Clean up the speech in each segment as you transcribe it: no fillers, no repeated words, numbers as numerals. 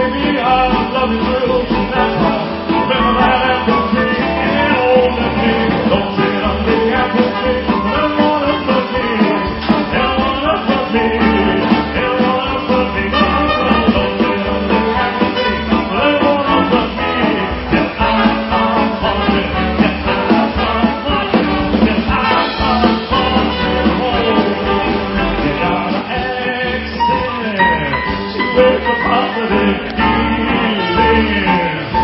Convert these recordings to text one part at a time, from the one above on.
baby, I love you real tonight. Remember that apple tree and hold that tree. Don't sit under the apple tree. Never wanna put me. Never wanna put me. Never wanna put me. Don't sit under the apple tree. Never wanna put me. Yes, I'm haunted. Yes, I'm haunted. Yes, I'm haunted. You got an accent. She wears a positive feeling.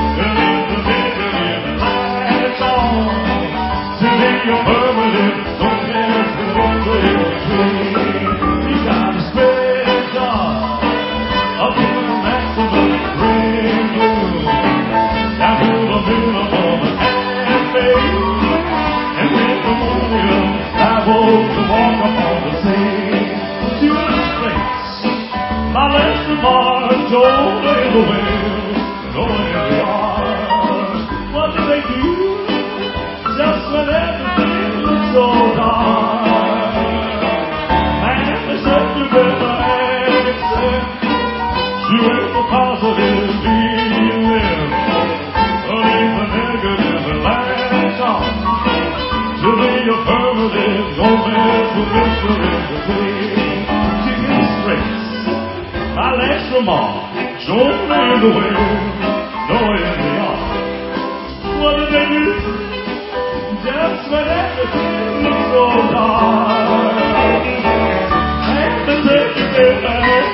You're permanent, don't mess with it between. You gotta spread it out up to the maximum spring bloom, down to the minimum and fade. And with the morning, travel to walk upon the sea. To the straits, my legs are marked over in the wind, going in the yard. What do they do? Just when everything looks so dark, and they said you better accept. She went for positive feeling, leave the negative and latch on to be affirmative. Don't mess with mystery in between. She gets straight, my legs from off, jolt me in the wind, no in the yard. What did they do? Just when everything looks so dark, and the negative and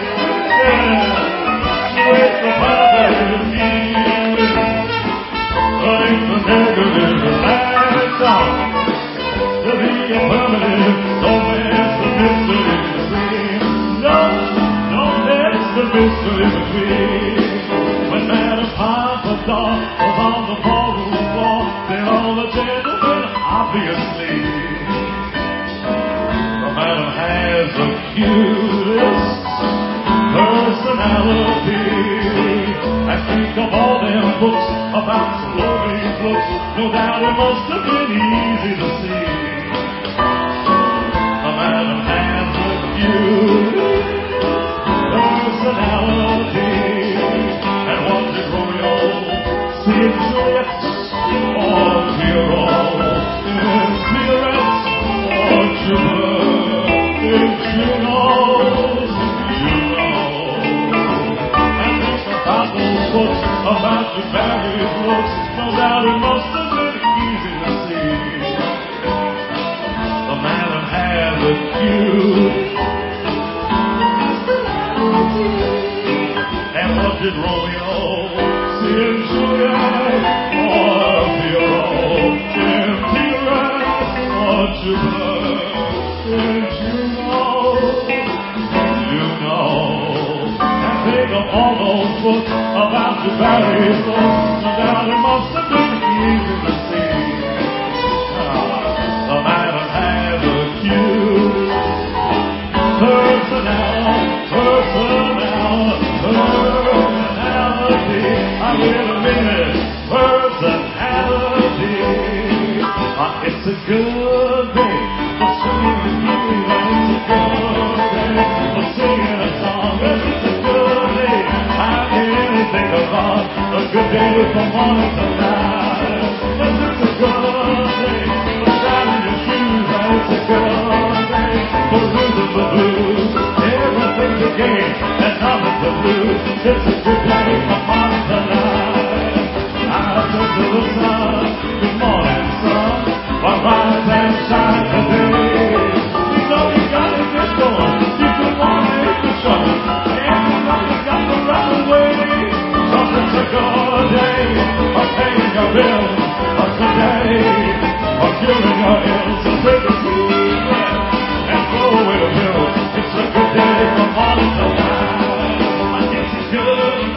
she waits for positive feeling, leave the negative and latch on to be a permanent. Don't mess with mystery between. No, don't mess with mystery between. When Madam Pompadour was on the ballroom floor, then all the gentlemen obviously, the madam has the cutest personality. I think of all them books about slowing looks, no doubt it must have been easy to see. The madam has the cutest personality. And what did Romeo see in Juliet or Hero? About your various looks, no doubt it must have been easy to see. The madam had a cute. And what did Romeo see in Juliet or Hero? In Peter or Jupiter? Think of all those books about your various looks, no doubt it must have been easy to see. The madam has a cute personality. I really mean it, personality. It's a good day for singing the blues, and it's a good day for singing a song. Yes, it's a good day. How can you think about a good day from morning to night? Yes, it's a good day for shining your shoes, and it's a good day for losing the blues. Everything's a game and nothing to lose. It's a good day from morning to night. I said to the sun, good morning, sun. Well, rise and shine today. You know you gotta get going. You don't want to make the trouble. And you know you got to run away. Cause it's a good day for paying your bills. A good day for curing your ills. So take a deep breath and throw away the pills. It's a good day from morning to night. It's a good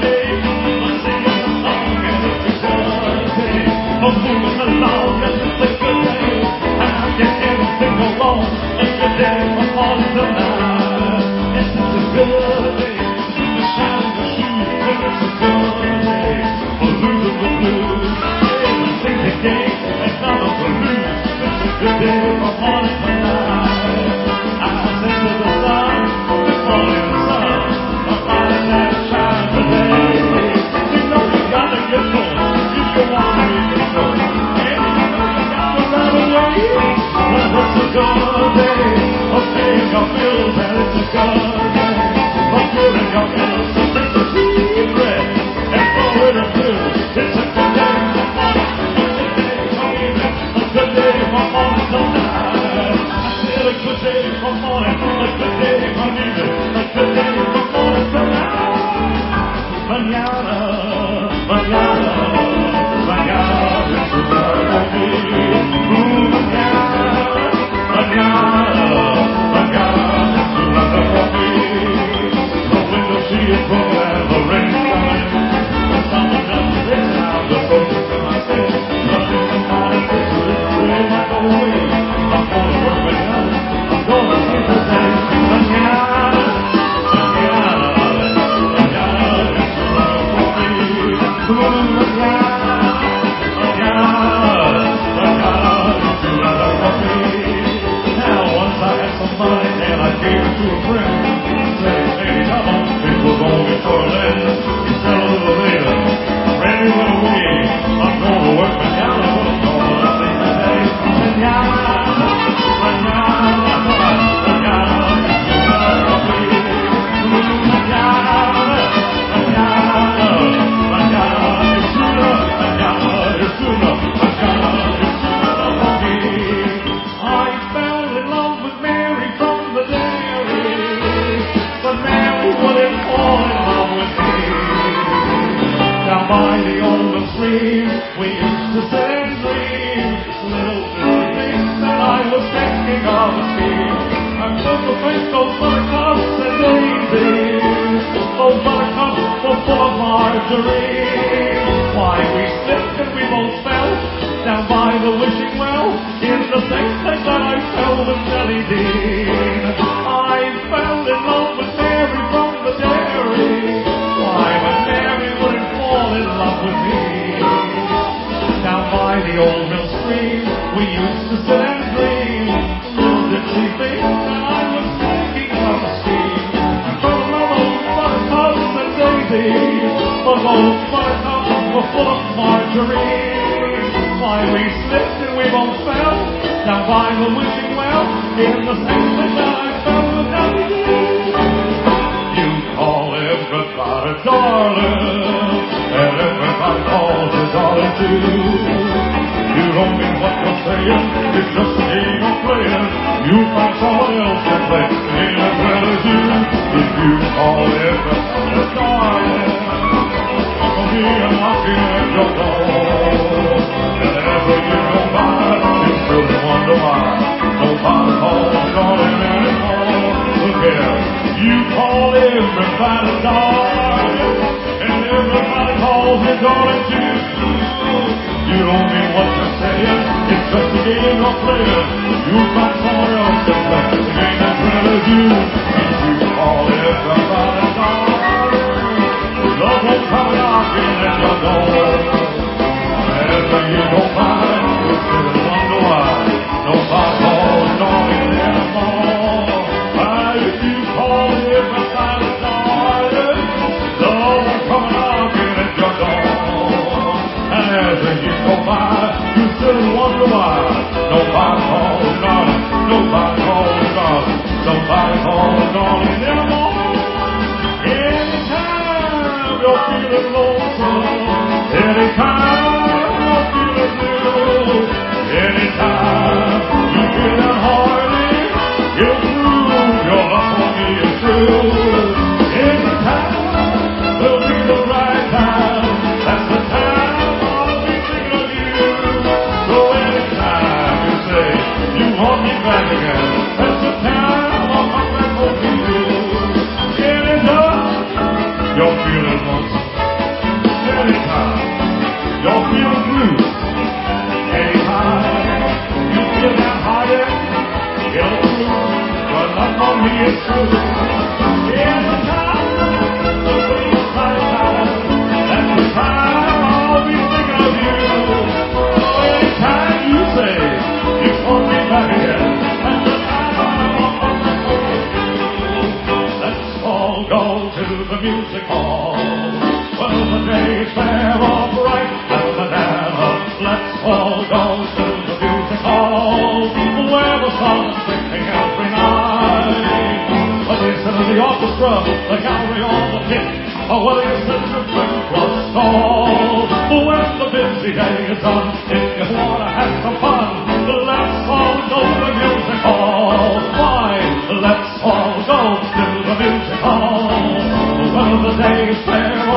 Let's all go to the music hall. Well, the day is fair of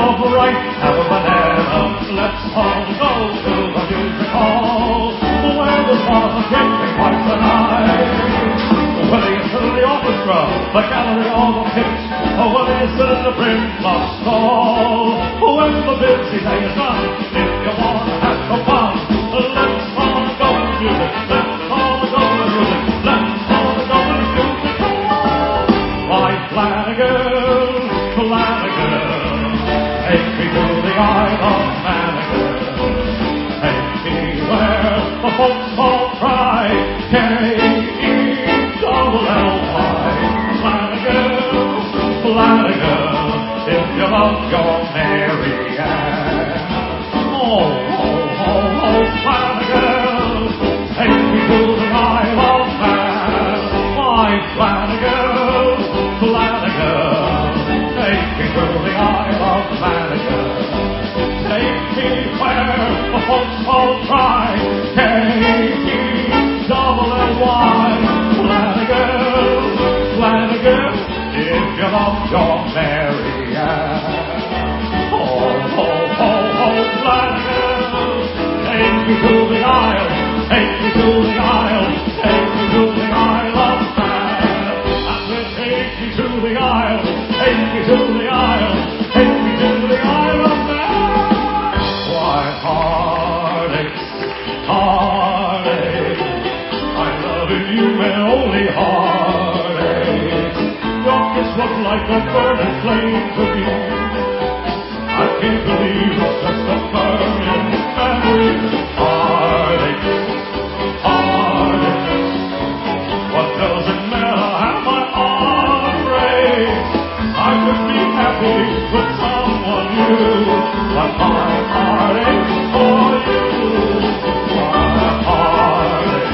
might have a banana. Let's all go to the music hall, where the stars are twinkling twice the night. When they listen to the orchestra, the gallery, all the pits, when they listen to the Brimlock stall, when the busy day is done, if you want to have some fun, let's all go to music, let's all go to music, let's all go to music hall. Why, Flanagan, Flanagan, take me to the Isle of Flanagan, take me where the folks all cry, K-E-double-L-Y. Flanagan, Flanagan, if you love your Mary Ann. Oh, oh, oh, oh, Flanagan, take me to the Isle of Man. Why, Flanagan, Flanagan, take me to the Isle of Flanagan. Take me where the folks all cry, K-E-double-L-Y. Flanagan, Flanagan, if you love your Mary Ann. Oh, oh, oh, oh, Flanagan, take me to the Isle, take me to the Isle, take me to the Isle of Man. I said, take me to the Isle, take me to the Isle, take me to the Isle of Man. Why, heartaches, heartaches, I love you and only heartaches. Your kiss was like a burning flame to me. I can't believe it's just a burning memory. Heartaches, heartaches, what does it matter how my heart breaks? I could be happy with someone new, but my heart aches for you. My heart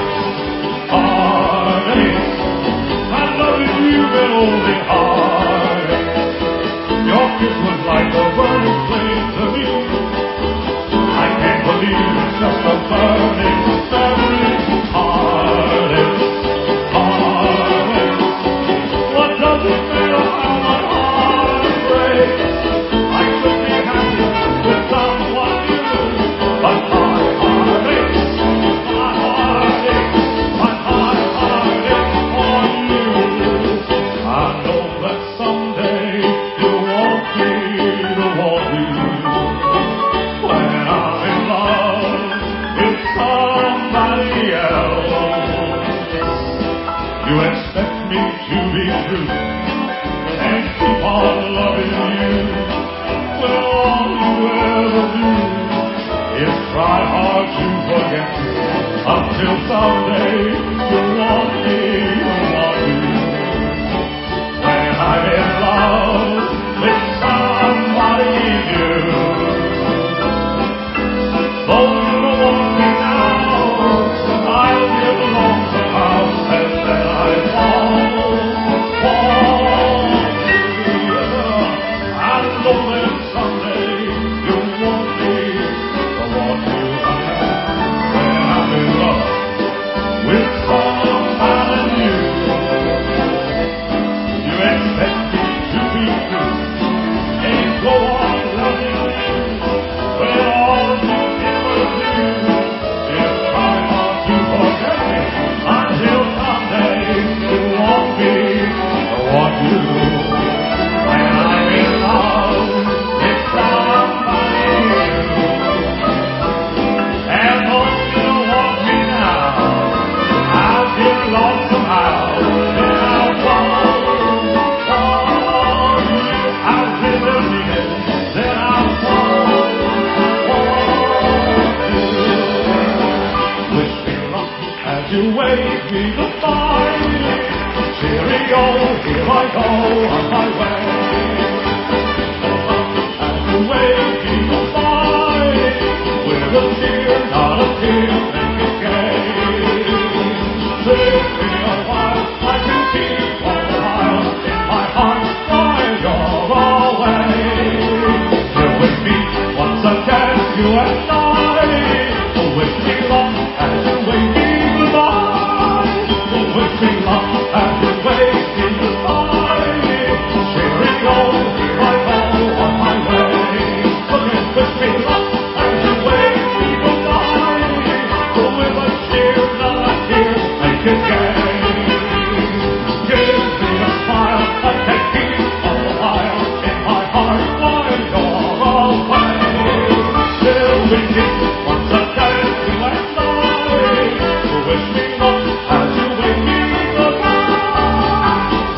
heartaches, I love you and only heartaches. Your kiss was like a burning flame to me. I can't believe it's just a burning memory. Heartaches, heartaches, what does it matter how my heart breaks? I could be happy with someone new, but my heart aches, my heart aches, my heart aches for you. I know that someday you want me to want you. When I'm in love with somebody else, you expect me to be true and keep on loving you. Well, all you ever do is try hard to forget me, until someday you want me to want you. When I'm in love with somebody new, though you don't want me now, I'll get along somehow, and then I want you. I know that someday you want me to want you. When I'm in love with somebody new, you expect me to be true and go on loving you. Well, all you ever do is try hard to forget me, until someday you want me to want you. When I'm in love with somebody new, and though you don't want me now, I'll get lost somehow. Then I'll want you. I'll really need it. Then I'll want you. Wish me luck as you wave me goodbye. Cheerio, here I go on my